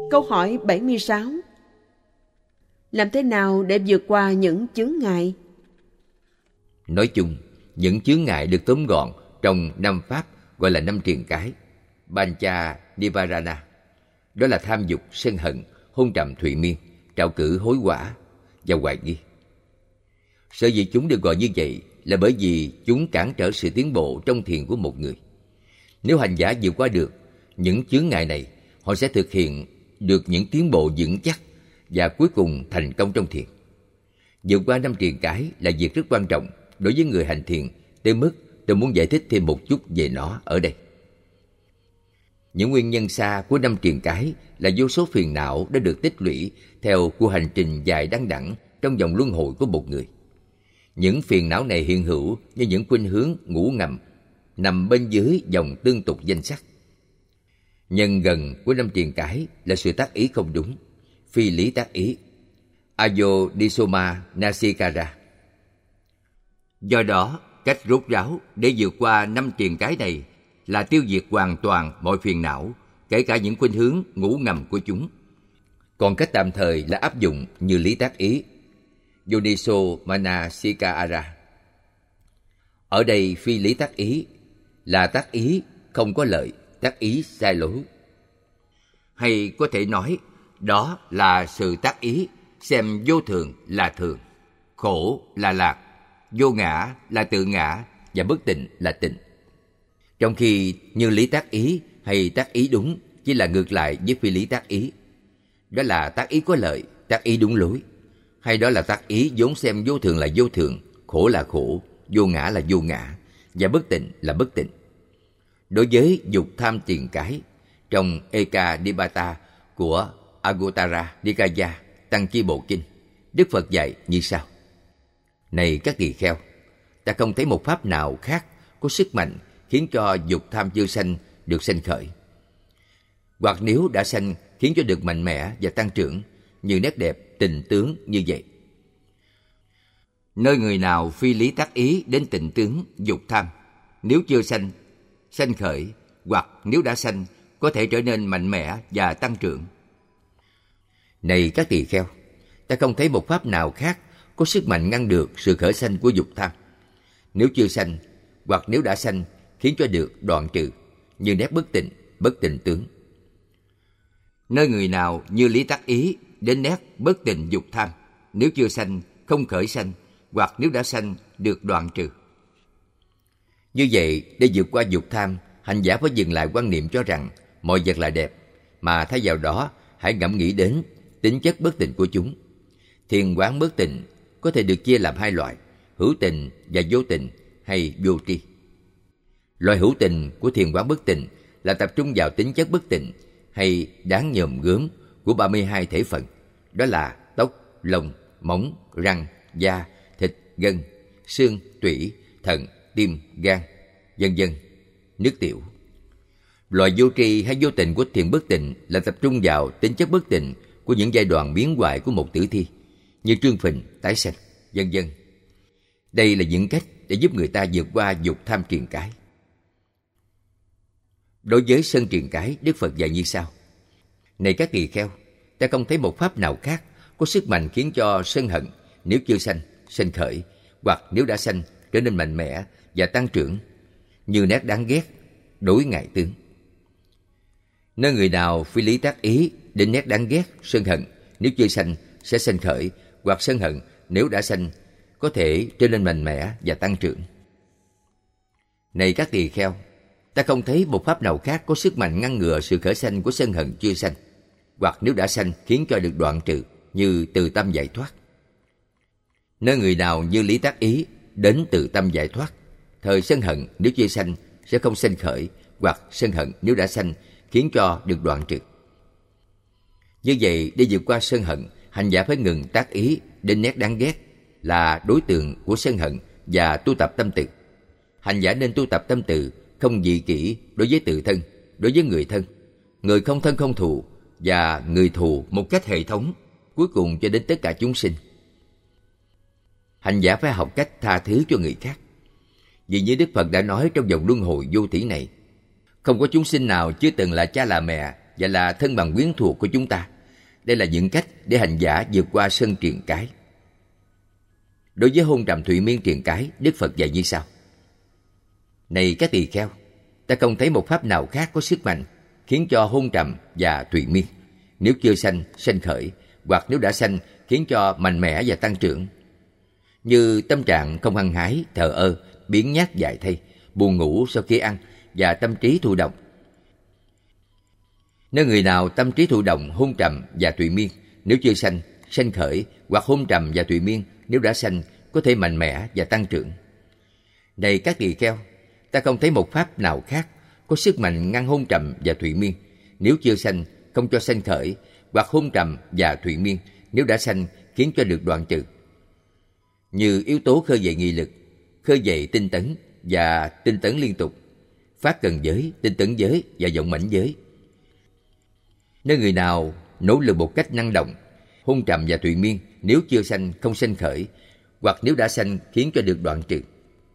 Câu hỏi 76. Làm thế nào để vượt qua những chướng ngại? Nói chung, những chướng ngại được tóm gọn trong 5 pháp gọi là 5 triền cái, Pancha Nivarana. Đó là tham dục, sân hận, hôn trầm thụy miên, trạo cử hối quả và hoài nghi. Sở dĩ chúng được gọi như vậy là bởi vì chúng cản trở sự tiến bộ trong thiền của một người. Nếu hành giả vượt qua được những chướng ngại này, họ sẽ thực hiện được những tiến bộ vững chắc và cuối cùng thành công trong thiền. Vượt qua 5 triền cái là việc rất quan trọng đối với người hành thiền, tới mức tôi muốn giải thích thêm một chút về nó ở đây. Những nguyên nhân xa của 5 triền cái là vô số phiền não đã được tích lũy theo cuộc hành trình dài đăng đẳng trong vòng luân hồi của một người. Những phiền não này hiện hữu như những khuynh hướng ngủ ngầm nằm bên dưới dòng tương tục danh sắc. Nhân gần của 5 triền cái là sự tác ý không đúng, phi lý tác ý, Ayodhisoma Nasikara. Do đó, cách rốt ráo để vượt qua 5 triền cái này là tiêu diệt hoàn toàn mọi phiền não, kể cả những khuynh hướng ngủ ngầm của chúng. Còn cách tạm thời là áp dụng như lý tác ý, Yoniso Manasikara. Ở đây phi lý tác ý là tác ý không có lợi, tác ý sai lối. Hay có thể nói, đó là sự tác ý xem vô thường là thường, khổ là lạc, vô ngã là tự ngã và bất tịnh là tịnh. Trong khi như lý tác ý hay tác ý đúng chỉ là ngược lại với phi lý tác ý. Đó là tác ý có lợi, tác ý đúng lối. Hay đó là tác ý vốn xem vô thường là vô thường, khổ là khổ, vô ngã là vô ngã và bất tịnh là bất tịnh. Đối với dục tham triền cái, trong Eka Nipata của Agutara Nikaya Tăng Chi Bộ Kinh, Đức Phật dạy như sau: Này các tỳ kheo, ta không thấy một pháp nào khác có sức mạnh khiến cho dục tham chưa sanh được sanh khởi, hoặc nếu đã sanh khiến cho được mạnh mẽ và tăng trưởng như nét đẹp tình tướng như vậy. Nơi người nào phi lý tác ý đến tình tướng dục tham, nếu chưa sanh, sanh khởi, hoặc nếu đã sanh, có thể trở nên mạnh mẽ và tăng trưởng. Này các tỳ kheo, ta không thấy một pháp nào khác có sức mạnh ngăn được sự khởi sanh của dục tham, nếu chưa sanh, hoặc nếu đã sanh, khiến cho được đoạn trừ, như nét bất tịnh tướng. Nơi người nào như lý tác ý đến nét bất tịnh dục tham, nếu chưa sanh, không khởi sanh, hoặc nếu đã sanh, được đoạn trừ. Như vậy, để vượt qua dục tham, hành giả phải dừng lại quan niệm cho rằng mọi vật là đẹp, mà thay vào đó hãy ngẫm nghĩ đến tính chất bất tịnh của chúng. Thiền quán bất tịnh có thể được chia làm 2 loại, hữu tình và vô tình hay vô tri. Loại hữu tình của thiền quán bất tịnh là tập trung vào tính chất bất tịnh hay đáng nhòm gớm của 32 thể phận, đó là tóc, lông, móng, răng, da, thịt, gân, xương, tủy, thận, tim, gan, vân vân, nước tiểu. Loại vô tri hay vô tình của thiền bất tịnh là tập trung vào tính chất bất tịnh của những giai đoạn biến hoại của một tử thi, như trương phình, tái sanh, vân vân. Đây là những cách để giúp người ta vượt qua dục tham triền cái. Đối với sân triền cái, Đức Phật dạy như sau: Này các tỳ kheo, ta không thấy một pháp nào khác có sức mạnh khiến cho sân hận nếu chưa sanh, sanh khởi, hoặc nếu đã sanh, trở nên mạnh mẽ và tăng trưởng, như nét đáng ghét, đối ngại tướng. Nơi người nào phi lý tác ý đến nét đáng ghét, sân hận nếu chưa sanh sẽ sanh khởi, hoặc sân hận nếu đã sanh có thể trở nên mạnh mẽ và tăng trưởng. Này các tỳ kheo, ta không thấy một pháp nào khác có sức mạnh ngăn ngừa sự khởi sanh của sân hận chưa sanh, hoặc nếu đã sanh khiến cho được đoạn trừ, như từ tâm giải thoát. Nơi người nào như lý tác ý đến từ tâm giải thoát, thời sân hận nếu chưa sanh sẽ không sanh khởi, hoặc sân hận nếu đã sanh khiến cho được đoạn trừ. Như vậy, để vượt qua sân hận, hành giả phải ngừng tác ý đến nét đáng ghét là đối tượng của sân hận và tu tập tâm từ. Hành giả nên tu tập tâm từ không dị kỷ đối với tự thân, đối với người thân, người không thân không thù và người thù một cách hệ thống, cuối cùng cho đến tất cả chúng sinh. Hành giả phải học cách tha thứ cho người khác. Vì như Đức Phật đã nói trong vòng luân hồi vô thỉ này, không có chúng sinh nào chưa từng là cha là mẹ và là thân bằng quyến thuộc của chúng ta. Đây là những cách để hành giả vượt qua sân triền cái. Đối với hôn trầm thụy miên triền cái, Đức Phật dạy như sau: Này các tỳ kheo, ta không thấy một pháp nào khác có sức mạnh khiến cho hôn trầm và thụy miên, nếu chưa sanh khởi, hoặc nếu đã sanh, khiến cho mạnh mẽ và tăng trưởng. Như tâm trạng không hăng hái, thờ ơ, biếng nhác dại thay, buồn ngủ sau khi ăn, và tâm trí thụ động. Nếu người nào tâm trí thụ động, hôn trầm và thụy miên, nếu chưa sanh khởi, hoặc hôn trầm và thụy miên, nếu đã sanh, có thể mạnh mẽ và tăng trưởng. Này các tỳ kheo, ta không thấy một pháp nào khác có sức mạnh ngăn hôn trầm và thụy miên, nếu chưa sanh, không cho sanh khởi, hoặc hôn trầm và thụy miên, nếu đã sanh, khiến cho được đoạn trừ. Như yếu tố khơi dậy nghị lực, khơi dậy tinh tấn và tinh tấn liên tục, phát cần giới, tinh tấn giới và vọng mãnh giới. Nếu người nào nỗ lực một cách năng động, hôn trầm và thụy miên, nếu chưa sanh, không sanh khởi, hoặc nếu đã sanh, khiến cho được đoạn trừ.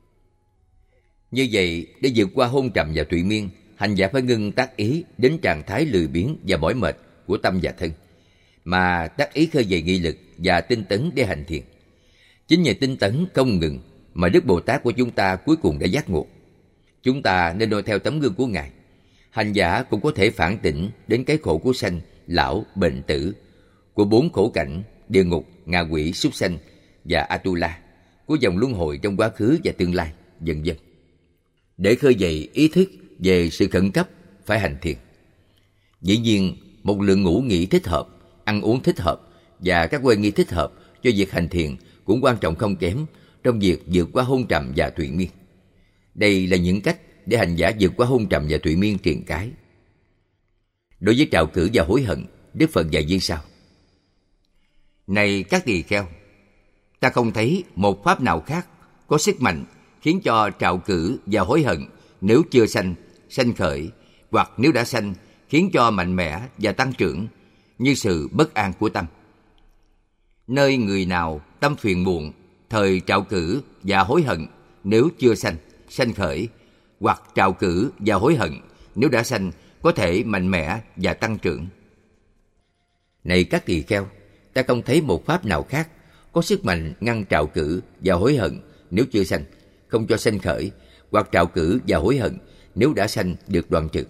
Như vậy, để vượt qua hôn trầm và thụy miên, hành giả phải ngưng tác ý đến trạng thái lười biếng và mỏi mệt của tâm và thân, mà tác ý khơi dậy nghị lực và tinh tấn để hành thiền. Chính nhờ tinh tấn không ngừng mà Đức Bồ Tát của chúng ta cuối cùng đã giác ngộ. Chúng ta nên noi theo tấm gương của Ngài. Hành giả cũng có thể phản tỉnh đến cái khổ của sanh, lão, bệnh tử, của 4 khổ cảnh, địa ngục, ngạ quỷ, súc sanh và Atula, của dòng luân hồi trong quá khứ và tương lai, vân vân. Để khơi dậy ý thức về sự khẩn cấp phải hành thiền. Dĩ nhiên, một lượng ngủ nghỉ thích hợp, ăn uống thích hợp và các quay nghi thích hợp cho việc hành thiền cũng quan trọng không kém trong việc vượt qua hôn trầm và thụy miên. Đây là những cách để hành giả vượt qua hôn trầm và thụy miên triền cái. Đối với trạo cử và hối hận, Đức Phật dạy như sau: Này các tỳ kheo, ta không thấy một pháp nào khác có sức mạnh khiến cho trạo cử và hối hận, nếu chưa sanh khởi, hoặc nếu đã sanh, khiến cho mạnh mẽ và tăng trưởng, như sự bất an của tâm. Nơi người nào tâm phiền muộn, thời trạo cử và hối hận, nếu chưa sanh khởi, hoặc trạo cử và hối hận, nếu đã sanh, có thể mạnh mẽ và tăng trưởng. Này các tỳ kheo, ta không thấy một pháp nào khác có sức mạnh ngăn trạo cử và hối hận, nếu chưa sanh, không cho sanh khởi, hoặc trạo cử và hối hận, nếu đã sanh, được đoạn trừ.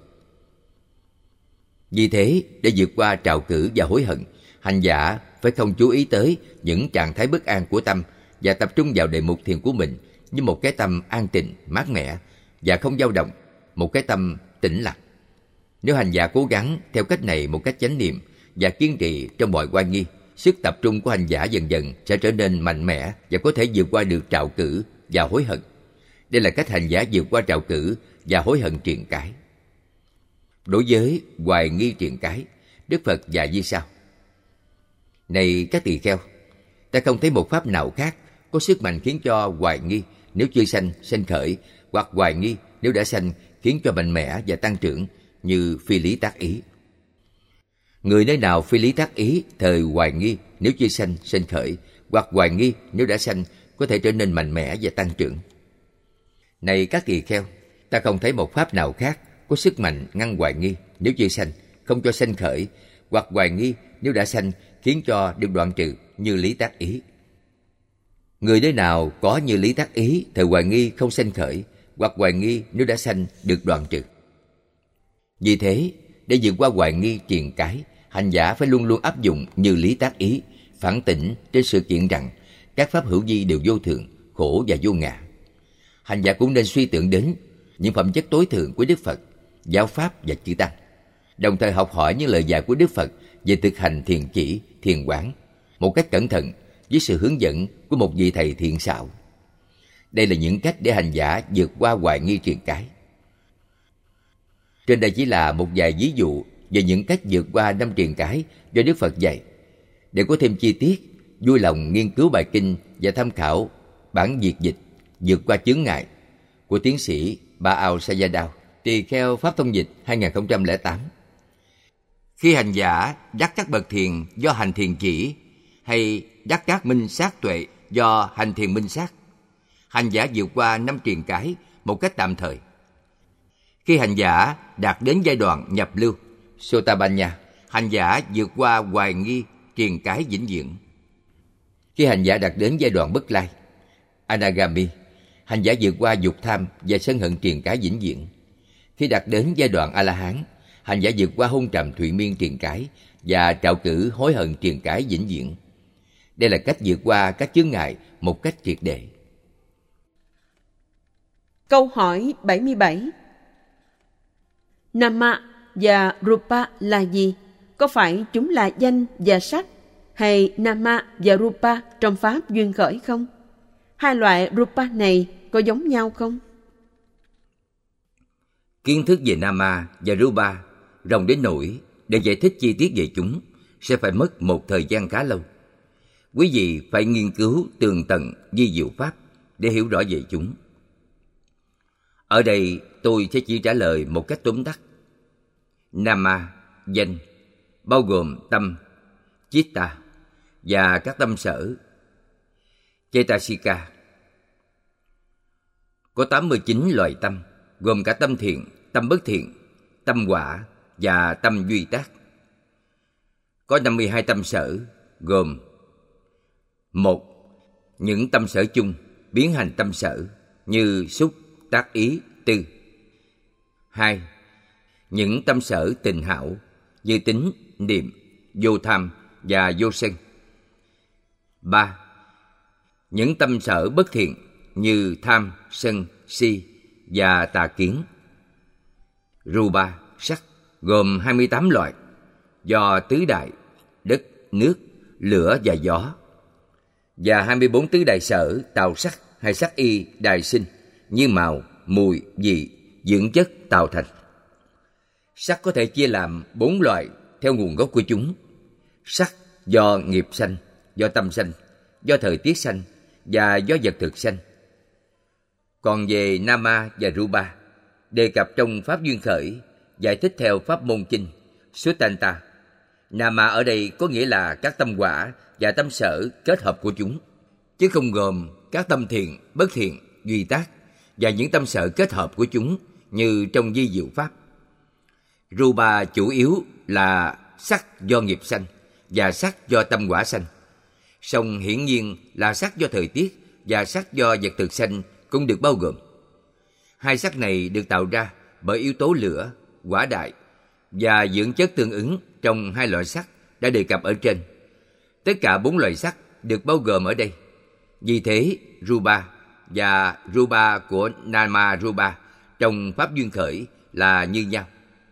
Vì thế, để vượt qua trạo cử và hối hận, hành giả phải không chú ý tới những trạng thái bất an của tâm và tập trung vào đề mục thiền của mình như một cái tâm an tịnh, mát mẻ và không dao động, một cái tâm tĩnh lặng. Nếu hành giả cố gắng theo cách này một cách chánh niệm và kiên trì trong mọi oai nghi, sức tập trung của hành giả dần dần sẽ trở nên mạnh mẽ và có thể vượt qua được trạo cử và hối hận. Đây là cách hành giả vượt qua trạo cử và hối hận triền cái. Đối với hoài nghi triền cái, Đức Phật dạy như sau: Này các tỳ kheo, ta không thấy một pháp nào khác có sức mạnh khiến cho hoài nghi, nếu chưa sanh khởi, hoặc hoài nghi nếu đã sanh, khiến cho mạnh mẽ và tăng trưởng, như phi lý tác ý. Người nơi nào phi lý tác ý, thời hoài nghi nếu chưa sanh khởi, hoặc hoài nghi nếu đã sanh, có thể trở nên mạnh mẽ và tăng trưởng. Này các tỳ kheo, ta không thấy một pháp nào khác có sức mạnh ngăn hoài nghi nếu chưa sanh, không cho sanh khởi, hoặc hoài nghi nếu đã sanh, khiến cho được đoạn trừ, như lý tác ý. Người nơi nào có như lý tác ý, thời hoài nghi không sanh khởi, hoặc hoài nghi nếu đã sanh, được đoạn trừ. Vì thế, để vượt qua hoài nghi triền cái, hành giả phải luôn luôn áp dụng như lý tác ý, phản tỉnh trên sự kiện rằng các pháp hữu vi đều vô thường, khổ và vô ngã. Hành giả cũng nên suy tưởng đến những phẩm chất tối thượng của Đức Phật, giáo pháp và chư tăng, đồng thời học hỏi những lời dạy của Đức Phật về thực hành thiền chỉ, thiền quán một cách cẩn thận với sự hướng dẫn của một vị thầy thiện xảo. Đây là những cách để hành giả vượt qua hoài nghi triền cái. Trên đây chỉ là một vài ví dụ về những cách vượt qua 5 triền cái do Đức Phật dạy. Để có thêm chi tiết, vui lòng nghiên cứu bài kinh và tham khảo bản việt dịch Vượt qua chướng ngại của tiến sĩ Baal Sayadaw, Tỳ kheo Pháp Thông Dịch 2008. Khi hành giả đắc các bậc thiền do hành thiền chỉ, hay đắc các minh sát tuệ do hành thiền minh sát, hành giả vượt qua 5 triền cái một cách tạm thời. Khi hành giả đạt đến giai đoạn nhập lưu, Sotabanya, hành giả vượt qua hoài nghi, triền cái vĩnh viễn. Khi hành giả đạt đến giai đoạn bất lai, Anagami, hành giả vượt qua dục tham và sân hận triền cái vĩnh viễn. Khi đạt đến giai đoạn A-la-hán, hành giả vượt qua hôn trầm thụy miên triền cái và trạo cử hối hận triền cái vĩnh viễn. Đây là cách vượt qua các chướng ngại một cách triệt để. Câu hỏi 77. Nama và Rupa là gì? Có phải chúng là danh và sắc, hay Nama và Rupa trong pháp duyên khởi không? Hai loại Rupa này có giống nhau không? Kiến thức về Nama và Rupa rộng đến nỗi để giải thích chi tiết về chúng sẽ phải mất một thời gian khá lâu. Quý vị phải nghiên cứu tường tận vi diệu pháp để hiểu rõ về chúng. Ở đây tôi sẽ chỉ trả lời một cách tóm tắt. Nama, danh, bao gồm tâm, Chitta và các tâm sở, Cetasika. Có 89 loại tâm, gồm cả tâm thiện, tâm bất thiện, tâm quả và tâm duy tác. Có 52 tâm sở, gồm: 1. Những tâm sở chung biến thành tâm sở như xúc, tác ý, tư. 2. Những tâm sở tình hảo như tính, niệm, vô tham và vô sân. 3. Những tâm sở bất thiện như tham, sân, si và tà kiến. Rupa, sắc, gồm 28 loại, do tứ đại, đất, nước, lửa và gió, và 24 tứ đại sở tạo sắc hay sắc y đài sinh như màu, mùi, vị, dưỡng chất tạo thành. Sắc có thể chia làm 4 loại theo nguồn gốc của chúng. Sắc do nghiệp sanh, do tâm sanh, do thời tiết sanh và do vật thực sanh. Còn về Nama và Rupa, đề cập trong pháp duyên khởi, giải thích theo pháp môn kinh Suttanta. Nama ở đây có nghĩa là các tâm quả và tâm sở kết hợp của chúng, chứ không gồm các tâm thiện, bất thiện, duy tác và những tâm sở kết hợp của chúng như trong vi diệu pháp. Rupa chủ yếu là sắc do nghiệp sanh và sắc do tâm quả sanh. Song hiển nhiên là sắc do thời tiết và sắc do vật thực sanh cũng được bao gồm. Hai sắc này được tạo ra bởi yếu tố lửa, hỏa đại và dưỡng chất tương ứng trong hai loại sắc đã đề cập ở trên. Tất cả 4 loại sắc được bao gồm ở đây. Vì thế, Rupa và Rupa của Nama Rupa trong pháp duyên khởi là như nhau.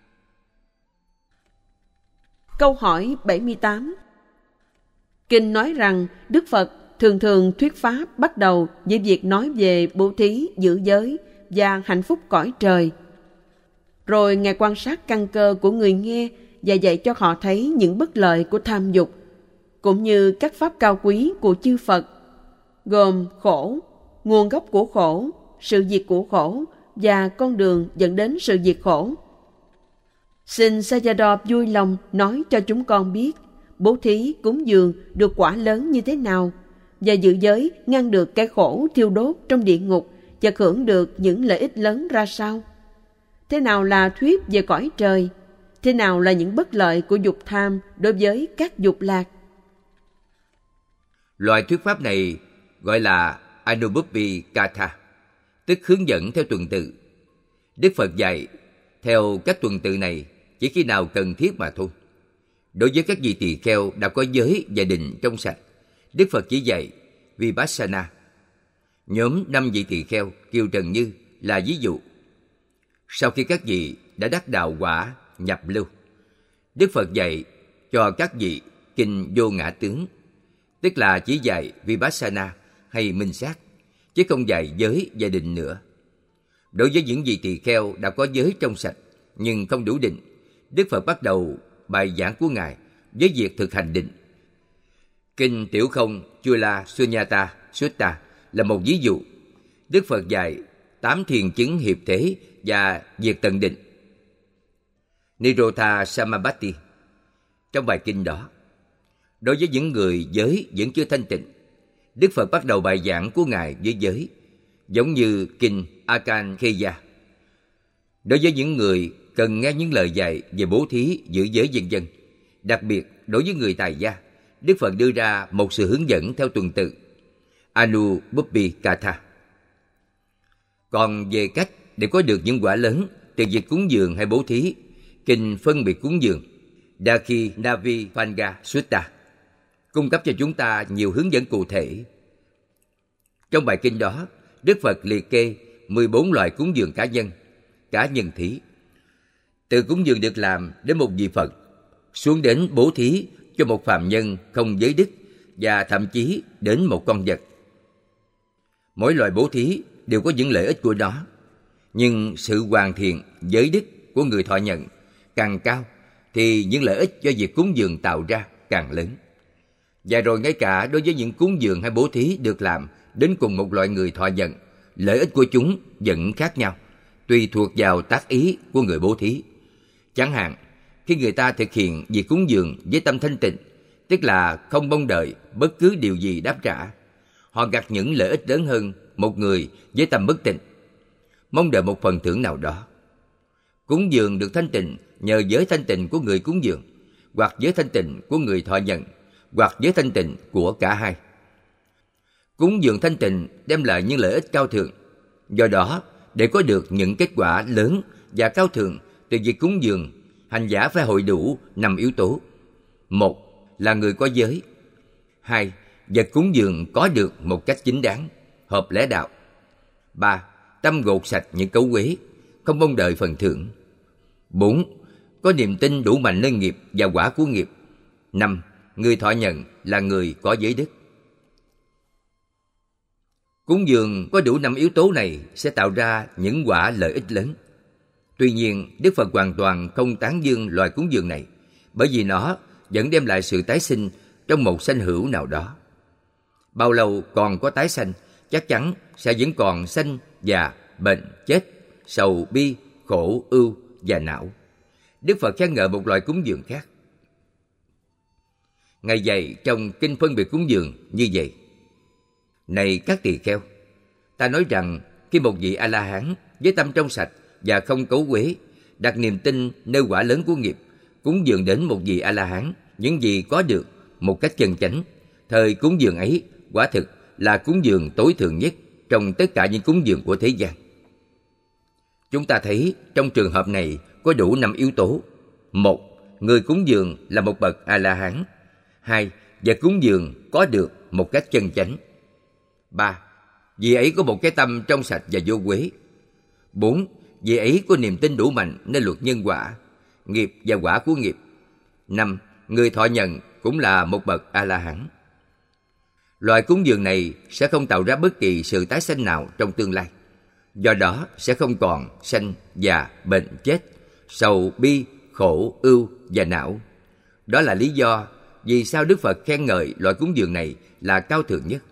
Câu hỏi 78. Kinh nói rằng Đức Phật thường thường thuyết pháp bắt đầu với việc nói về bố thí, giữ giới và hạnh phúc cõi trời. Rồi Ngài quan sát căn cơ của người nghe và dạy cho họ thấy những bất lợi của tham dục, cũng như các pháp cao quý của chư Phật, gồm khổ, nguồn gốc của khổ, sự diệt của khổ và con đường dẫn đến sự diệt khổ. Xin Sayadaw vui lòng nói cho chúng con biết bố thí cúng dường được quả lớn như thế nào, và giữ giới ngăn được cái khổ thiêu đốt trong địa ngục và hưởng được những lợi ích lớn ra sao. Thế nào là thuyết về cõi trời? Thế nào là những bất lợi của dục tham đối với các dục lạc? Loại thuyết pháp này gọi là Anubhupi Katha, tức hướng dẫn theo tuần tự. Đức Phật dạy theo các tuần tự này chỉ khi nào cần thiết mà thôi. Đối với các vị tỳ kheo đã có giới và định trong sạch, Đức Phật chỉ dạy Vipassana. Nhóm 5 vị tỳ kheo Kiều Trần Như là ví dụ. Sau khi các vị đã đắc đạo quả nhập lưu, Đức Phật dạy cho các vị kinh vô ngã tướng, tức là chỉ dạy Vipassana hay minh sát, chứ không dạy giới và định nữa. Đối với những vị tỳ kheo đã có giới trong sạch nhưng không đủ định, Đức Phật bắt đầu bài giảng của Ngài với việc thực hành định. Kinh Tiểu Không Chula Sunyata Sutta là một ví dụ. Đức Phật dạy 8 thiền chứng hiệp thế và việc tận định, Nirodha Samapatti. Trong bài kinh đó, đối với những người giới vẫn chưa thanh tịnh, Đức Phật bắt đầu bài giảng của Ngài với giới, giống như kinh Akan Kheya. Đối với những người cần nghe những lời dạy về bố thí, giữ giới vân vân, đặc biệt đối với người tài gia, Đức Phật đưa ra một sự hướng dẫn theo tuần tự, Anubuppikatha. Còn về cách để có được những quả lớn từ việc cúng dường hay bố thí, kinh phân biệt cúng dường Dakhinavipanga Sutta cung cấp cho chúng ta nhiều hướng dẫn cụ thể. Trong bài kinh đó, Đức Phật liệt kê 14 loại cúng dường cá nhân thí, từ cúng dường được làm đến một vị Phật, xuống đến bố thí cho một phàm nhân không giới đức, và thậm chí đến một con vật. Mỗi loại bố thí đều có những lợi ích của nó, nhưng sự hoàn thiện giới đức của người thọ nhận càng cao thì những lợi ích do việc cúng dường tạo ra càng lớn. Và rồi ngay cả đối với những cúng dường hay bố thí được làm đến cùng một loại người thọ nhận, lợi ích của chúng vẫn khác nhau, tùy thuộc vào tác ý của người bố thí. Chẳng hạn, khi người ta thực hiện việc cúng dường với tâm thanh tịnh, tức là không mong đợi bất cứ điều gì đáp trả, họ gặt những lợi ích lớn hơn một người với tâm bất tịnh, mong đợi một phần thưởng nào đó. Cúng dường được thanh tịnh nhờ giới thanh tịnh của người cúng dường, hoặc giới thanh tịnh của người thọ nhận, hoặc giới thanh tịnh của cả hai. Cúng dường thanh tịnh đem lại những lợi ích cao thượng. Do đó, để có được những kết quả lớn và cao thượng từ việc cúng dường, hành giả phải hội đủ 5 yếu tố. 1. Là người có giới. 2. Vật cúng dường có được một cách chính đáng, hợp lẽ đạo. 3. Tâm gột sạch những cấu uế, không mong đợi phần thưởng. 4. Có niềm tin đủ mạnh nơi nghiệp và quả của nghiệp. 5. Người thọ nhận là người có giới đức. Cúng dường có đủ 5 yếu tố này sẽ tạo ra những quả lợi ích lớn. Tuy nhiên, Đức Phật hoàn toàn không tán dương loại cúng dường này, bởi vì nó vẫn đem lại sự tái sinh trong một sanh hữu nào đó. Bao lâu còn có tái sanh, chắc chắn sẽ vẫn còn sanh già, bệnh, chết, sầu, bi, khổ, ưu và não. Đức Phật khen ngợi một loại cúng dường khác. Ngài dạy trong kinh phân biệt cúng dường như vậy: Này các tỳ kheo, ta nói rằng khi một vị A-la-hán với tâm trong sạch và không cấu uế, đặt niềm tin nơi quả lớn của nghiệp, cúng dường đến một vị A-la-hán những gì có được một cách chân chánh, thời cúng dường ấy quả thực là cúng dường tối thượng nhất trong tất cả những cúng dường của thế gian. Chúng ta thấy trong trường hợp này có đủ 5 yếu tố. 1. Người cúng dường là một bậc A-la-hán. 2. Vật cúng dường có được một cách chân chánh. 3. Vị ấy có một cái tâm trong sạch và vô uế. 4. Vị ấy có niềm tin đủ mạnh nơi luật nhân quả, nghiệp và quả của nghiệp. 5. Người thọ nhận cũng là một bậc A-la-hán. Loại cúng dường này sẽ không tạo ra bất kỳ sự tái sanh nào trong tương lai. Do đó sẽ không còn sanh, già, bệnh, chết, sầu, bi, khổ, ưu và não. Đó là lý do vì sao Đức Phật khen ngợi loại cúng dường này là cao thượng nhất.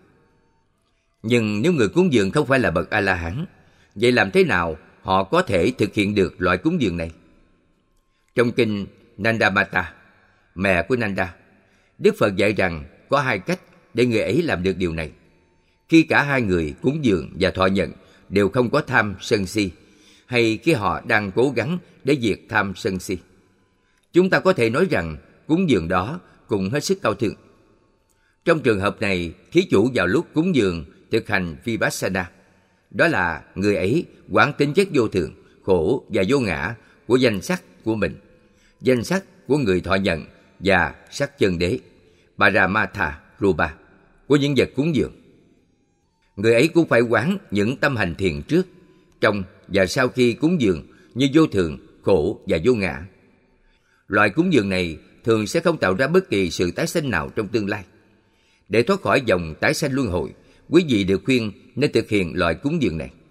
Nhưng nếu người cúng dường không phải là bậc A-la-hán, vậy làm thế nào họ có thể thực hiện được loại cúng dường này? Trong kinh Nandamata, mẹ của Nanda, Đức Phật dạy rằng có 2 cách để người ấy làm được điều này. Khi cả hai người cúng dường và thọ nhận đều không có tham sân si, hay khi họ đang cố gắng để diệt tham sân si, chúng ta có thể nói rằng cúng dường đó cũng hết sức cao thượng. Trong trường hợp này, thí chủ vào lúc cúng dường thực hành Vipassana, đó là người ấy quán tính chất vô thường, khổ và vô ngã của danh sắc của mình, danh sắc của người thọ nhận và sắc chân đế, Paramatha Rupa của những vật cúng dường. Người ấy cũng phải quán những tâm hành thiền trước, trong và sau khi cúng dường như vô thường, khổ và vô ngã. Loại cúng dường này thường sẽ không tạo ra bất kỳ sự tái sanh nào trong tương lai. Để thoát khỏi dòng tái sanh luân hồi, quý vị được khuyên nên thực hiện loại cúng dường này.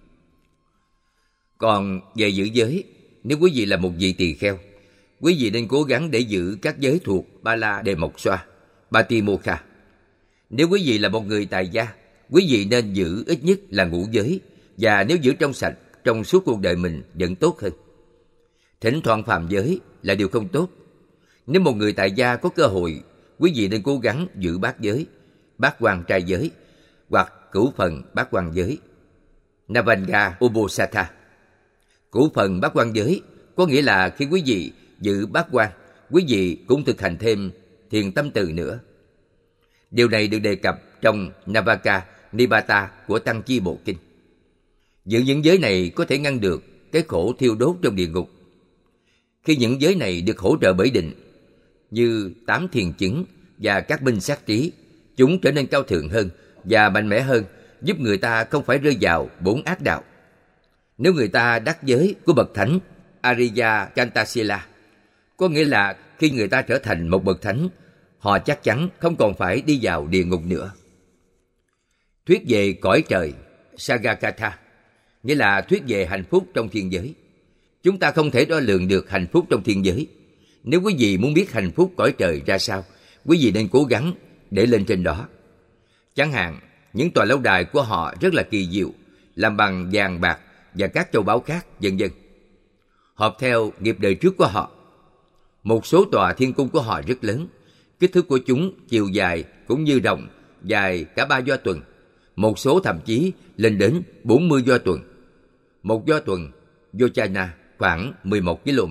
Còn về giữ giới, nếu quý vị là một vị tỳ kheo, quý vị nên cố gắng để giữ các giới thuộc Ba La Đề Mộc Xoa, Patimokkha. Nếu quý vị là một người tài gia, quý vị nên giữ ít nhất là ngũ giới, và nếu giữ trong sạch trong suốt cuộc đời mình vẫn tốt hơn. Thỉnh thoảng phạm giới là điều không tốt. Nếu một người tại gia có cơ hội, quý vị nên cố gắng giữ bát giới, bát quan trai giới, hoặc cửu phần bát quan giới, Navanga Uposatha. Cửu phần bát quan giới có nghĩa là khi quý vị giữ bát quan, quý vị cũng thực hành thêm thiền tâm từ nữa. Điều này được đề cập trong Navaka Nipata của Tăng Chi Bộ Kinh. Giữ những giới này có thể ngăn được cái khổ thiêu đốt trong địa ngục. Khi những giới này được hỗ trợ bởi định, như 8 thiền chứng và các binh sát trí, chúng trở nên cao thượng hơn và mạnh mẽ hơn, giúp người ta không phải rơi vào 4 ác đạo. Nếu người ta đắc giới của bậc thánh Ariya Kantasila, có nghĩa là khi người ta trở thành một bậc thánh, họ chắc chắn không còn phải đi vào địa ngục nữa. Thuyết về cõi trời Sagakatha, nghĩa là thuyết về hạnh phúc trong thiên giới. Chúng ta không thể đo lường được hạnh phúc trong thiên giới. Nếu quý vị muốn biết hạnh phúc cõi trời ra sao, quý vị nên cố gắng để lên trên đó. Chẳng hạn, những tòa lâu đài của họ rất là kỳ diệu, làm bằng vàng bạc và các châu báu khác, vân vân. Hợp theo nghiệp đời trước của họ. Một số tòa thiên cung của họ rất lớn, kích thước của chúng chiều dài cũng như rộng, dài cả 3 do tuần. Một số thậm chí lên đến 40 do tuần. Một do tuần, Yochana, khoảng 11 km.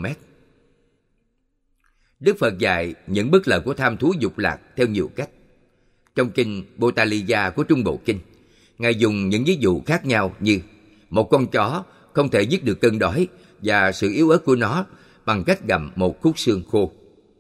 Đức Phật dạy những bất lợi của tham thú dục lạc theo nhiều cách. Trong kinh Botaliya của Trung Bộ Kinh, Ngài dùng những ví dụ khác nhau như một con chó không thể dứt được cơn đói và sự yếu ớt của nó bằng cách gặm một khúc xương khô.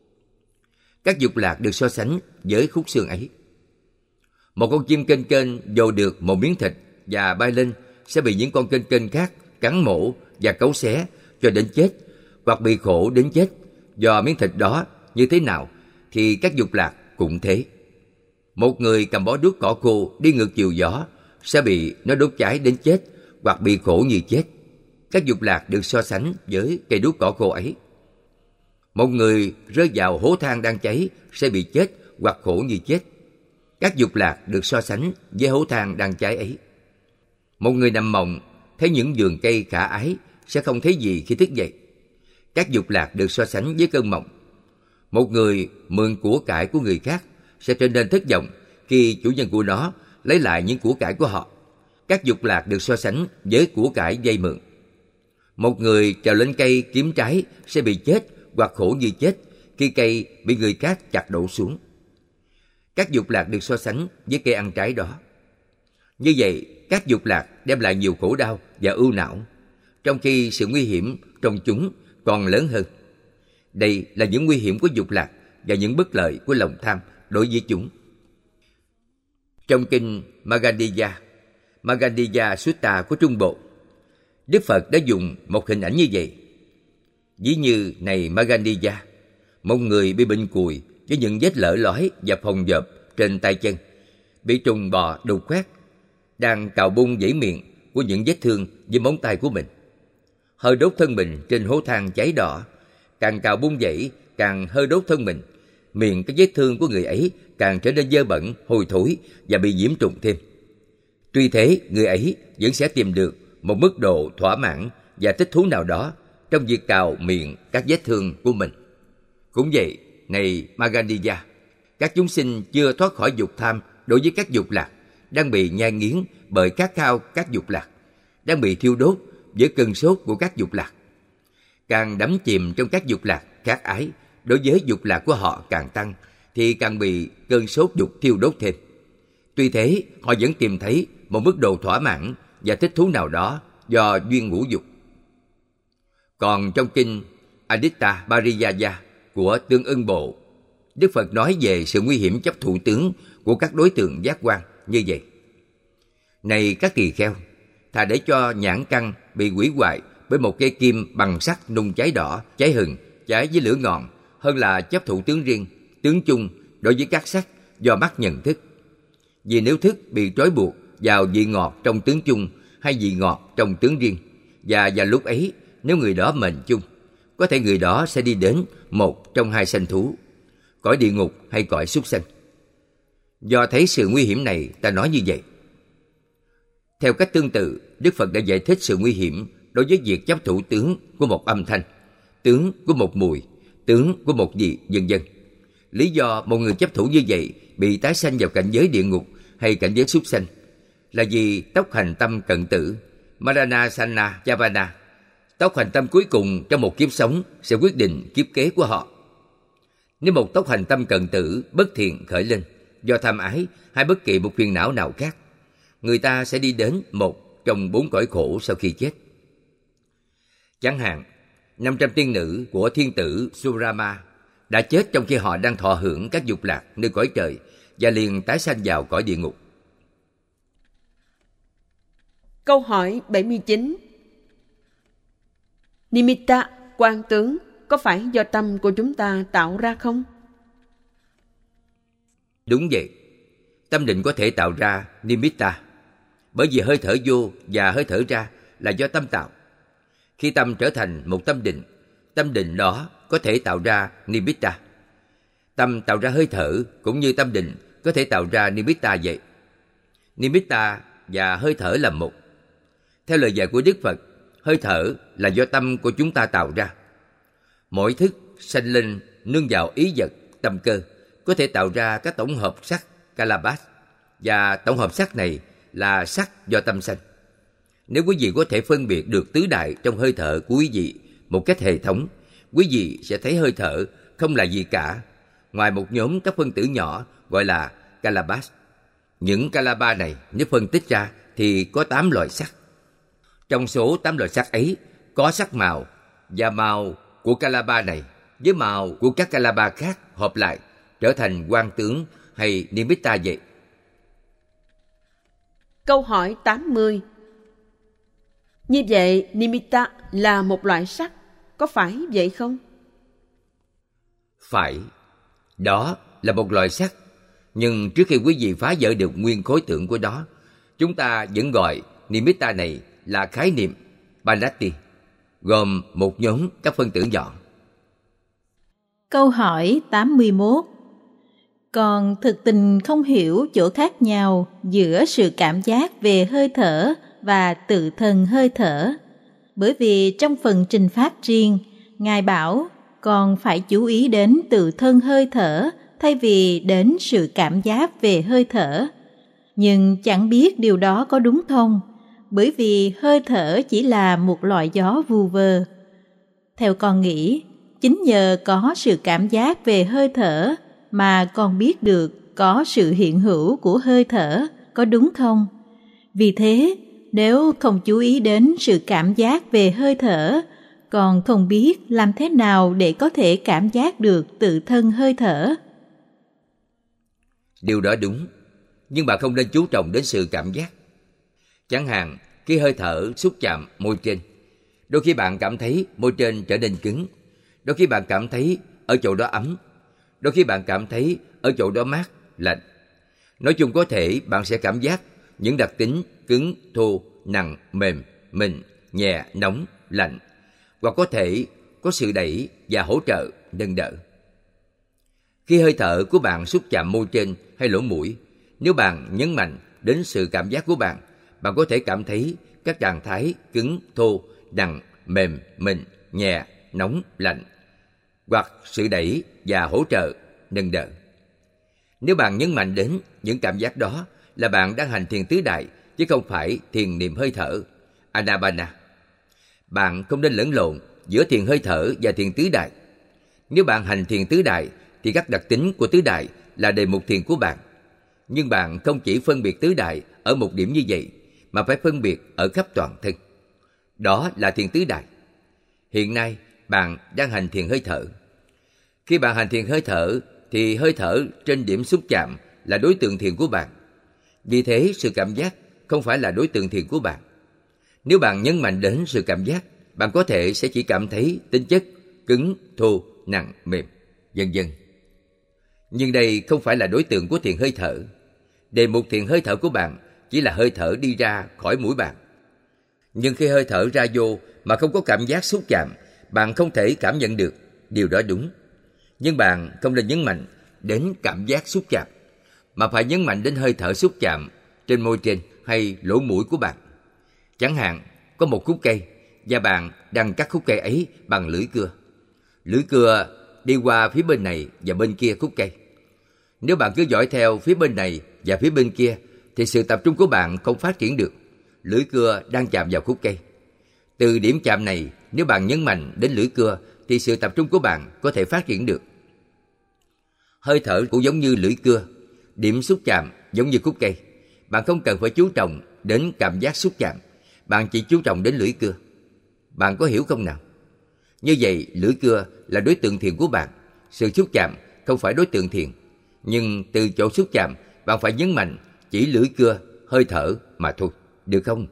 Các dục lạc được so sánh với khúc xương ấy. Một con chim kênh kênh dồ được một miếng thịt và bay lên sẽ bị những con kênh kênh khác cắn mổ và cấu xé cho đến chết, hoặc bị khổ đến chết do miếng thịt đó như thế nào, thì các dục lạc cũng thế. Một người cầm bó đuốc cỏ khô đi ngược chiều gió sẽ bị nó đốt cháy đến chết, hoặc bị khổ như chết. Các dục lạc được so sánh với cây đuốc cỏ khô ấy. Một người rơi vào hố than đang cháy sẽ bị chết hoặc khổ như chết. Các dục lạc được so sánh với hố than đang cháy ấy. Một người nằm mộng thấy những vườn cây khả ái sẽ không thấy gì khi thức dậy. Các dục lạc được so sánh với cơn mộng. Một người mượn của cải của người khác sẽ trở nên thất vọng khi chủ nhân của nó lấy lại những của cải của họ. Các dục lạc được so sánh với của cải vay mượn. Một người trèo lên cây kiếm trái sẽ bị chết hoặc khổ như chết khi cây bị người khác chặt đổ xuống. Các dục lạc được so sánh với cây ăn trái đó. Như vậy, các dục lạc đem lại nhiều khổ đau và ưu não, trong khi sự nguy hiểm trong chúng còn lớn hơn. Đây là những nguy hiểm của dục lạc và những bất lợi của lòng tham đối với chúng. Trong kinh Magadhiya Sutta của Trung Bộ, Đức Phật đã dùng một hình ảnh như vậy. Ví như này Magadhiya, một người bị bệnh cùi với những vết lở lói và phồng rộp trên tay chân, bị trùng bò đục khoét, đang cào bung dãy miệng của những vết thương với móng tay của mình. Hơi đốt thân mình trên hố than cháy đỏ, càng cào bung dãy càng hơi đốt thân mình. Miệng các vết thương của người ấy càng trở nên dơ bẩn, hôi thối và bị nhiễm trùng thêm. Tuy thế, người ấy vẫn sẽ tìm được một mức độ thỏa mãn và thích thú nào đó trong việc cào miệng các vết thương của mình. Cũng vậy, này Magadhiya, các chúng sinh chưa thoát khỏi dục tham đối với các dục lạc, đang bị nhai nghiến bởi khát khao các dục lạc, đang bị thiêu đốt với cơn sốt của các dục lạc. Càng đắm chìm trong các dục lạc khát ái, đối với dục lạc của họ càng tăng, thì càng bị cơn sốt dục thiêu đốt thêm. Tuy thế, họ vẫn tìm thấy một mức độ thỏa mãn và thích thú nào đó do duyên ngũ dục. Còn trong kinh Aditta Pariyaya của Tương Ưng Bộ, Đức Phật nói về sự nguy hiểm chấp thủ tướng của các đối tượng giác quan như vậy. Này các tỳ kheo, thà để cho nhãn căn bị hủy hoại bởi một cây kim bằng sắt nung cháy đỏ, cháy hừng, cháy với lửa ngọn, hơn là chấp thủ tướng riêng, tướng chung đối với các sắc do mắt nhận thức. Vì nếu thức bị trói buộc vào vị ngọt trong tướng chung hay vị ngọt trong tướng riêng, và vào lúc ấy nếu người đó mệnh chung, có thể người đó sẽ đi đến một trong hai sanh thú, cõi địa ngục hay cõi súc sanh. Do thấy sự nguy hiểm này, ta nói như vậy. Theo cách tương tự, Đức Phật đã giải thích sự nguy hiểm đối với việc chấp thủ tướng của một âm thanh, tướng của một mùi, tướng của một gì, vân vân. Lý do một người chấp thủ như vậy bị tái sanh vào cảnh giới địa ngục hay cảnh giới súc sanh là vì tốc hành tâm cận tử, Marana Sana Chavana, Tốc hành tâm cuối cùng trong một kiếp sống sẽ quyết định kiếp kế của họ. Nếu một tốc hành tâm cận tử bất thiện khởi lên do tham ái hay bất kỳ một phiền não nào khác, người ta sẽ đi đến một trong 4 cõi khổ sau khi chết. Chẳng hạn, 500 tiên nữ của thiên tử Surama đã chết trong khi họ đang thọ hưởng các dục lạc nơi cõi trời và liền tái sanh vào cõi địa ngục. Câu hỏi 79. Nimitta, quan tướng, có phải do tâm của chúng ta tạo ra không? Đúng vậy. Tâm định có thể tạo ra nimitta, bởi vì hơi thở vô và hơi thở ra là do tâm tạo. Khi tâm trở thành một tâm định đó có thể tạo ra nimitta. Tâm tạo ra hơi thở cũng như tâm định có thể tạo ra nimitta vậy. Nimitta và hơi thở là một. Theo lời dạy của Đức Phật, hơi thở là do tâm của chúng ta tạo ra. Mỗi thức sanh lên nương vào ý vật, tâm cơ, có thể tạo ra các tổng hợp sắc kalabas, và tổng hợp sắc này là sắc do tâm sanh. Nếu quý vị có thể phân biệt được tứ đại trong hơi thở của quý vị một cách hệ thống, quý vị sẽ thấy hơi thở không là gì cả ngoài một nhóm các phân tử nhỏ gọi là kalabas. Những kalabas này nếu phân tích ra thì có 8 loại sắc. Trong số 8 loại sắc ấy có sắc màu, và màu của kalabas này với màu của các kalabas khác hợp lại trở thành quang tướng hay nimitta vậy. Câu hỏi 80. Như vậy, nimitta là một loại sắc, có phải vậy không? Phải, đó là một loại sắc. Nhưng trước khi quý vị phá vỡ được nguyên khối tượng của nó, chúng ta vẫn gọi nimitta này là khái niệm Panatti, gồm một nhóm các phân tử nhỏ. Câu hỏi 81. Còn thực tình không hiểu chỗ khác nhau giữa sự cảm giác về hơi thở và tự thân hơi thở. Bởi vì trong phần trình pháp riêng, Ngài bảo còn phải chú ý đến tự thân hơi thở thay vì đến sự cảm giác về hơi thở. Nhưng chẳng biết điều đó có đúng không, bởi vì hơi thở chỉ là một loại gió vu vơ. Theo con nghĩ, chính nhờ có sự cảm giác về hơi thở mà con biết được có sự hiện hữu của hơi thở, có đúng không? Vì thế, nếu không chú ý đến sự cảm giác về hơi thở, còn không biết làm thế nào để có thể cảm giác được tự thân hơi thở. Điều đó đúng, nhưng bạn không nên chú trọng đến sự cảm giác. Chẳng hạn, khi hơi thở xúc chạm môi trên, đôi khi bạn cảm thấy môi trên trở nên cứng, đôi khi bạn cảm thấy ở chỗ đó ấm, đôi khi bạn cảm thấy ở chỗ đó mát, lạnh. Nói chung có thể bạn sẽ cảm giác những đặc tính cứng, thô, nặng, mềm, mịn, nhẹ, nóng, lạnh, hoặc có thể có sự đẩy và hỗ trợ, nâng đỡ. Khi hơi thở của bạn xúc chạm môi trên hay lỗ mũi, nếu bạn nhấn mạnh đến sự cảm giác của bạn, bạn có thể cảm thấy các trạng thái cứng, thô, nặng, mềm, mịn, nhẹ, nóng, lạnh, hoặc sự đẩy và hỗ trợ, nâng đỡ. Nếu bạn nhấn mạnh đến những cảm giác đó là bạn đang hành thiền tứ đại, chứ không phải thiền niệm hơi thở, Anapana. Bạn không nên lẫn lộn giữa thiền hơi thở và thiền tứ đại. Nếu bạn hành thiền tứ đại, thì các đặc tính của tứ đại là đề mục thiền của bạn. Nhưng bạn không chỉ phân biệt tứ đại ở một điểm như vậy, mà phải phân biệt ở khắp toàn thân. Đó là thiền tứ đại. Hiện nay, bạn đang hành thiền hơi thở. Khi bạn hành thiền hơi thở, thì hơi thở trên điểm xúc chạm là đối tượng thiền của bạn. Vì thế, sự cảm giác không phải là đối tượng thiền của bạn. Nếu bạn nhấn mạnh đến sự cảm giác, bạn có thể sẽ chỉ cảm thấy tính chất cứng, thô, nặng, mềm, vân vân. Nhưng đây không phải là đối tượng của thiền hơi thở. Đề mục thiền hơi thở của bạn chỉ là hơi thở đi ra khỏi mũi bạn. Nhưng khi hơi thở ra vô mà không có cảm giác xúc chạm, bạn không thể cảm nhận được. Điều đó đúng. Nhưng bạn không nên nhấn mạnh đến cảm giác xúc chạm, mà phải nhấn mạnh đến hơi thở xúc chạm trên môi trên hay lỗ mũi của bạn. Chẳng hạn, có một khúc cây và bạn đang cắt khúc cây ấy bằng lưỡi cưa. Lưỡi cưa đi qua phía bên này và bên kia khúc cây. Nếu bạn cứ dõi theo phía bên này và phía bên kia, thì sự tập trung của bạn không phát triển được. Lưỡi cưa đang chạm vào khúc cây. Từ điểm chạm này, Nếu bạn nhấn mạnh đến lưỡi cưa thì sự tập trung của bạn có thể phát triển được. Hơi thở cũng giống như lưỡi cưa, điểm xúc chạm giống như khúc cây. Bạn không cần phải chú trọng đến cảm giác xúc chạm, bạn chỉ chú trọng đến lưỡi cưa. Bạn có hiểu không nào? Như vậy, lưỡi cưa là đối tượng thiền của bạn. Sự xúc chạm không phải đối tượng thiền. Nhưng từ chỗ xúc chạm, bạn phải nhấn mạnh chỉ lưỡi cưa, hơi thở mà thôi. Được không?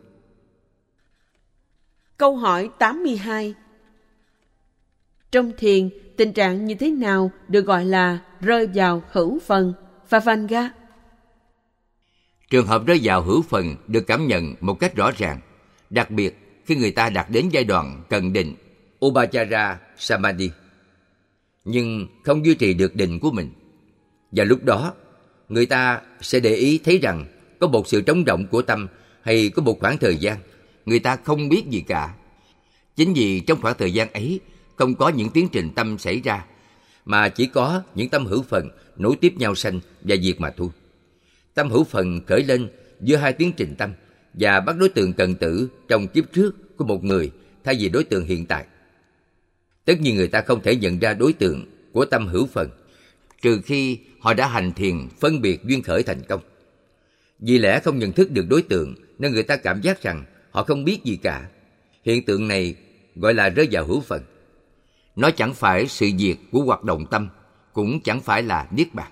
Câu hỏi 82. Trong thiền, tình trạng như thế nào được gọi là rơi vào hữu phần, Phavanga? Trường hợp rơi vào hữu phần được cảm nhận một cách rõ ràng, đặc biệt khi người ta đạt đến giai đoạn cần định, Upachara Samadhi, nhưng không duy trì được định của mình. Và lúc đó, người ta sẽ để ý thấy rằng có một sự trống rỗng của tâm hay có một khoảng thời gian người ta không biết gì cả. Chính vì trong khoảng thời gian ấy không có những tiến trình tâm xảy ra, mà chỉ có những tâm hữu phần nối tiếp nhau sanh và diệt mà thôi. Tâm hữu phần khởi lên giữa hai tiến trình tâm và bắt đối tượng cần tử trong kiếp trước của một người thay vì đối tượng hiện tại. Tất nhiên người ta không thể nhận ra đối tượng của tâm hữu phần trừ khi họ đã hành thiền phân biệt duyên khởi thành công. Vì lẽ không nhận thức được đối tượng nên người ta cảm giác rằng họ không biết gì cả. Hiện tượng này gọi là rơi vào hữu phần. Nó chẳng phải sự diệt của hoạt động tâm, cũng chẳng phải là niết bàn.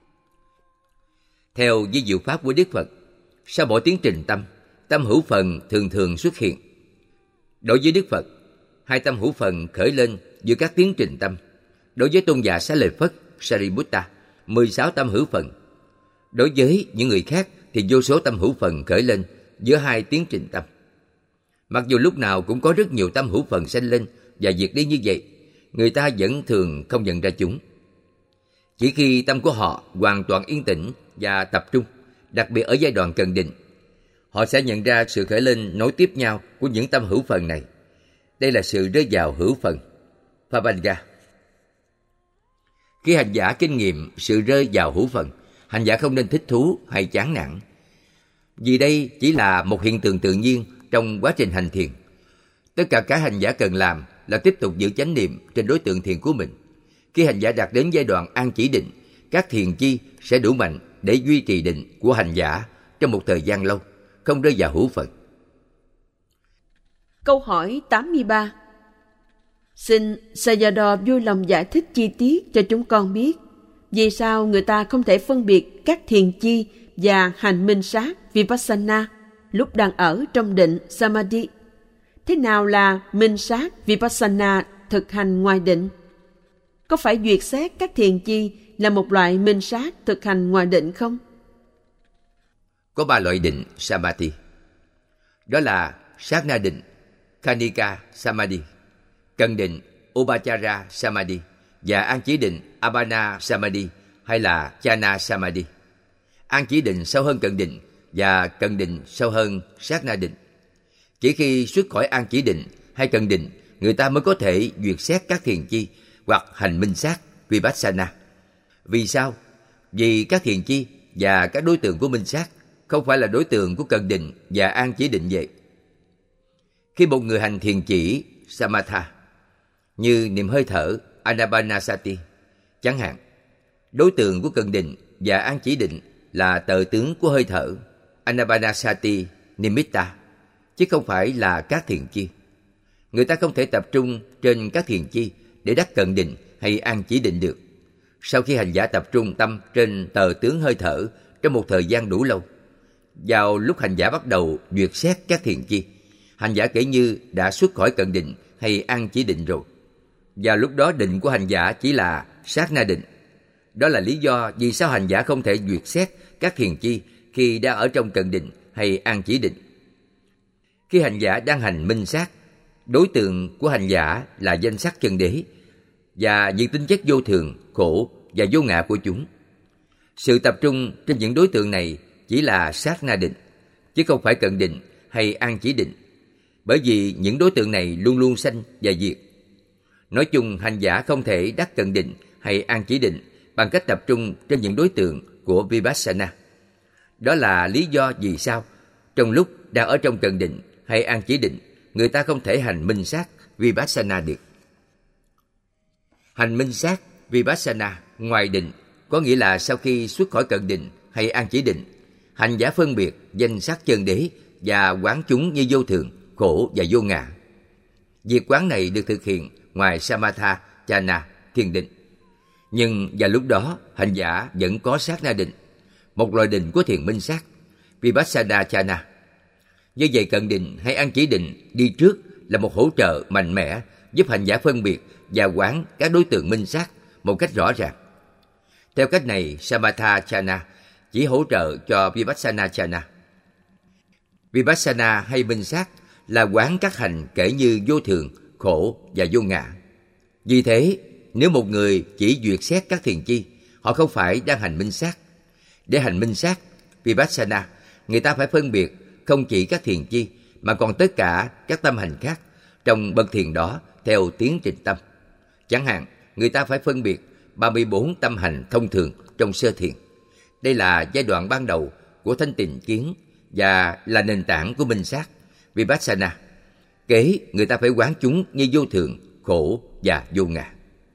Theo vi diệu pháp của Đức Phật, sau mỗi tiến trình tâm, tâm hữu phần thường thường xuất hiện. Đối với Đức Phật, hai tâm hữu phần khởi lên giữa các tiến trình tâm. Đối với tôn giả Xá Lợi Phất, Sariputta, 16 tâm hữu phần. Đối với những người khác thì vô số tâm hữu phần khởi lên giữa hai tiến trình tâm. Mặc dù lúc nào cũng có rất nhiều tâm hữu phần sanh lên và diệt đi như vậy, người ta vẫn thường không nhận ra chúng. Chỉ khi tâm của họ hoàn toàn yên tĩnh và tập trung, đặc biệt ở giai đoạn cần định, họ sẽ nhận ra sự khởi lên nối tiếp nhau của những tâm hữu phần này. Đây là sự rơi vào hữu phần, Phavanga. Khi hành giả kinh nghiệm sự rơi vào hữu phần, hành giả không nên thích thú hay chán nản, vì đây chỉ là một hiện tượng tự nhiên trong quá trình hành thiền. Tất cả cái hành giả cần làm là tiếp tục giữ chánh niệm trên đối tượng thiền của mình. Khi hành giả đạt đến giai đoạn an chỉ định, các thiền chi sẽ đủ mạnh để duy trì định của hành giả trong một thời gian lâu, không rơi vào hữu phần. Câu hỏi 83. Xin Sayadaw vui lòng giải thích chi tiết cho chúng con biết vì sao người ta không thể phân biệt các thiền chi và hành minh sát Vipassana lúc đang ở trong định Samadhi. Thế nào là minh sát Vipassana thực hành ngoài định? Có phải duyệt xét các thiền chi là một loại minh sát thực hành ngoài định không? Có 3 loại định Samadhi. Đó là sát na định, Khanika Samadhi, cần định Upachara Samadhi và an chỉ định Appana Samadhi hay là Chana Samadhi. An chỉ định sâu hơn cần định và cần định sâu hơn sát na định. Chỉ khi xuất khỏi an chỉ định hay cần định, người ta mới có thể duyệt xét các thiền chi hoặc hành minh sát Vipassana. Vì sao? Vì các thiền chi và các đối tượng của minh sát không phải là đối tượng của cần định và an chỉ định vậy. Khi một người hành thiền chỉ Samatha như niệm hơi thở Anapanasati chẳng hạn, đối tượng của cần định và an chỉ định là tợ tướng của hơi thở Anapanasati Nimitta, chứ không phải là các thiền chi. Người ta không thể tập trung trên các thiền chi để đắc cận định hay an chỉ định được. Sau khi hành giả tập trung tâm trên tờ tướng hơi thở trong một thời gian đủ lâu, vào lúc hành giả bắt đầu duyệt xét các thiền chi, hành giả kể như đã xuất khỏi cận định hay an chỉ định rồi. Vào lúc đó định của hành giả chỉ là sát na định. Đó là lý do vì sao hành giả không thể duyệt xét các thiền chi khi đang ở trong cận định hay an chỉ định. Khi hành giả đang hành minh sát, đối tượng của hành giả là danh sắc chân đế và những tính chất vô thường, khổ và vô ngã của chúng. Sự tập trung trên những đối tượng này chỉ là sát na định, chứ không phải cận định hay an chỉ định, bởi vì những đối tượng này luôn luôn sanh và diệt. Nói chung, hành giả không thể đắc cận định hay an chỉ định bằng cách tập trung trên những đối tượng của Vipassana. Đó là lý do vì sao trong lúc đang ở trong cận định hay an chỉ định, người ta không thể hành minh sát Vipassana được. Hành minh sát Vipassana ngoài định có nghĩa là sau khi xuất khỏi cận định hay an chỉ định, hành giả phân biệt danh sắc chân đế và quán chúng như vô thường, khổ và vô ngã. Việc quán này được thực hiện ngoài Samatha Chana, thiền định. Nhưng vào lúc đó, hành giả vẫn có sát na định, một loại định của thiền minh sát, Vipassana Chana. Do vậy cận định hay an chỉ định đi trước là một hỗ trợ mạnh mẽ giúp hành giả phân biệt và quán các đối tượng minh sát một cách rõ ràng. Theo cách này, Samatha Chana chỉ hỗ trợ cho Vipassana Chana. Vipassana hay minh sát là quán các hành kể như vô thường, khổ và vô ngã. Vì thế, nếu một người chỉ duyệt xét các thiền chi, họ không phải đang hành minh sát. Để hành minh sát Vipassana, người ta phải phân biệt không chỉ các thiền chi mà còn tất cả các tâm hành khác trong bậc thiền đó theo tiến trình tâm. Chẳng hạn, người ta phải phân biệt 34 tâm hành thông thường trong sơ thiền. Đây là giai đoạn ban đầu của thanh tịnh kiến và là nền tảng của minh sát Vipassana. Kế, người ta phải quán chúng như vô thường, khổ và vô ngã.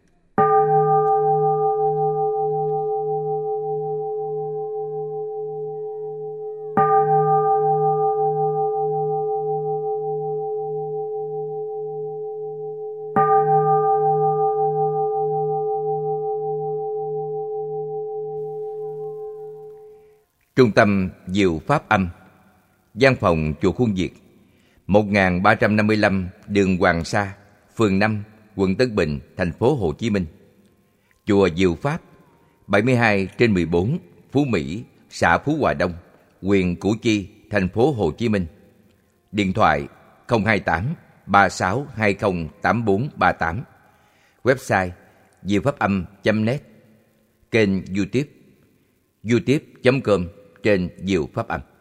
Trung tâm Diệu Pháp Âm, văn phòng chùa Khuôn Việt, 1355 đường Hoàng Sa, phường 5, quận Tân Bình, thành phố Hồ Chí Minh. Chùa Diệu Pháp, 72/14, Phú Mỹ, xã Phú Hòa Đông, huyện Củ Chi, thành phố Hồ Chí Minh. Điện thoại 028 3620 8438. Website diệu-pháp-âm.net. Kênh YouTube youtube.com trên Diệu Pháp Âm.